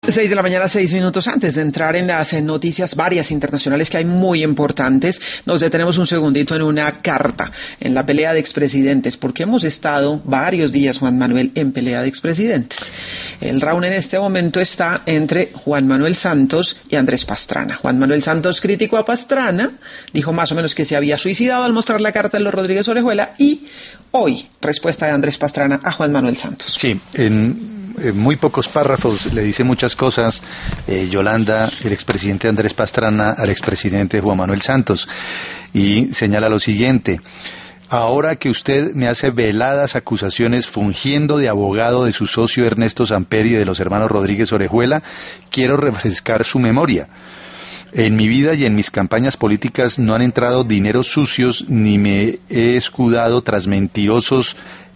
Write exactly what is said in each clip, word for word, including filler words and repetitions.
Seis de la mañana, seis minutos antes de entrar en las noticias varias internacionales que hay muy importantes, nos detenemos un segundito en una carta, en la pelea de expresidentes, porque hemos estado varios días, Juan Manuel, en pelea de expresidentes. El round en este momento está entre Juan Manuel Santos y Andrés Pastrana. Juan Manuel Santos criticó a Pastrana, dijo más o menos que se había suicidado al mostrar la carta de los Rodríguez Orejuela, y hoy, respuesta de Andrés Pastrana a Juan Manuel Santos. Sí, en... En muy pocos párrafos le dice muchas cosas eh, Yolanda, el expresidente Andrés Pastrana, al expresidente Juan Manuel Santos, y señala lo siguiente: ahora que usted me hace veladas acusaciones fungiendo de abogado de su socio Ernesto Samper y de los hermanos Rodríguez Orejuela, quiero refrescar su memoria. En mi vida y en mis campañas políticas no han entrado dineros sucios ni me he escudado tras mentirosos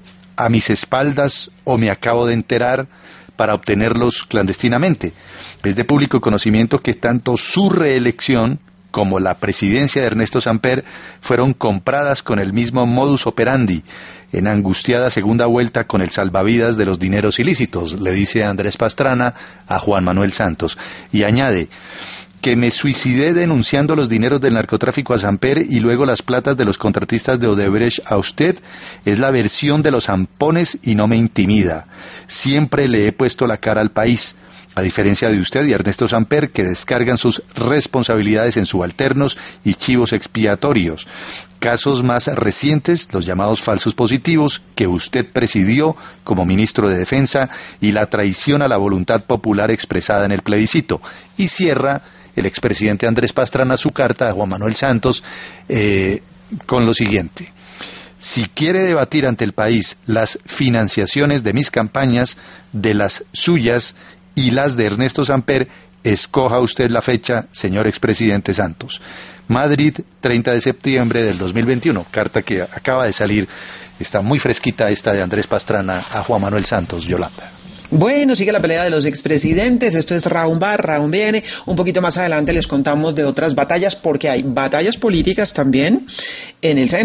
a mis espaldas o me acabo de enterar para obtenerlos clandestinamente. Es de público conocimiento que tanto su reelección como la presidencia de Ernesto Samper fueron compradas con el mismo modus operandi, en angustiada segunda vuelta con el salvavidas de los dineros ilícitos, le dice Andrés Pastrana a Juan Manuel Santos, y añade que me suicidé denunciando los dineros del narcotráfico a Samper y luego las platas de los contratistas de Odebrecht a usted, es la versión de los zampones y no me intimida. Siempre le he puesto la cara al país, a diferencia de usted y Ernesto Samper, que descargan sus responsabilidades en subalternos y chivos expiatorios. Casos más recientes, los llamados falsos positivos, que usted presidió como ministro de Defensa, y la traición a la voluntad popular expresada en el plebiscito. Y cierra el expresidente Andrés Pastrana su carta a Juan Manuel Santos eh, con lo siguiente: si quiere debatir ante el país las financiaciones de mis campañas, de las suyas y las de Ernesto Samper, escoja usted la fecha, señor expresidente Santos. Madrid, treinta de septiembre del dos mil veintiuno, carta que acaba de salir, está muy fresquita esta de Andrés Pastrana a Juan Manuel Santos, Yolanda. Bueno, sigue la pelea de los expresidentes, esto es round va, round viene. Un poquito más adelante les contamos de otras batallas, porque hay batallas políticas también en el centro.